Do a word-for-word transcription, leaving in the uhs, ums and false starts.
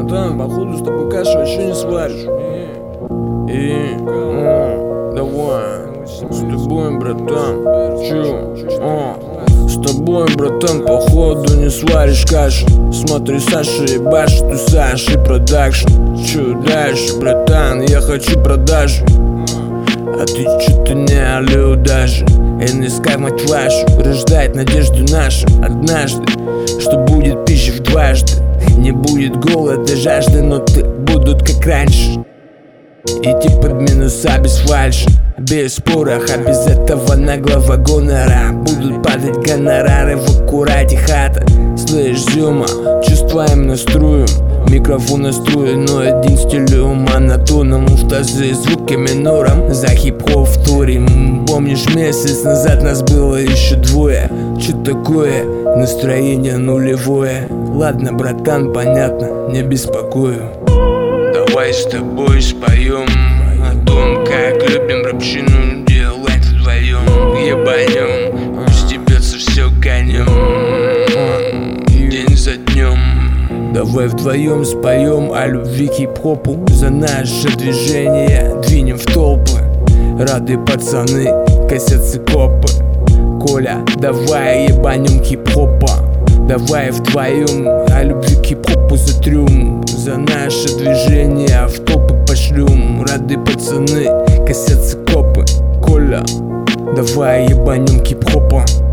братан, походу с тобой кашу вообще не сваришь. И, о, давай, с тобой, братан, чё, о. С тобой, братан, походу не сваришь кашу. Смотри, Саша ебашит, у Саши продакшн. Чё дальше, братан, я хочу продажи. А ты чё-то не алё даже. эн эс ка, мать вашу, рождает надежду нашу. Однажды, что будет пища в дважды. Не будет голода, жажды, но ты будут как раньше. Идти под минуса без фальши, без споров, а без этого наглого гонора. Будут падать гонорары в аккурате хата. Слышь, Зюма, чувствуем настроем. Микрофон настроен, но один стилем монотоном. В тазы звуки минором, за хип-хоп вторим. Помнишь, месяц назад нас было еще двое. Че такое? Настроение нулевое. Ладно, братан, понятно, не беспокою. Давай с тобой споем о том, как любим рабщину делать вдвоем. Ебанем, пусть ебется все конем, день за днем. Давай вдвоем споем о любви к хип-хопу. За наше движение двинем в толпы. Рады пацаны, косятся копы. Коля, давай ебанем хип-хопа. Давай вдвоем о любви к хип-хопу затрем. За наше движение в толпы пошлем. Рады пацаны, косятся копы. Коля, давай ебанем хип-хопа.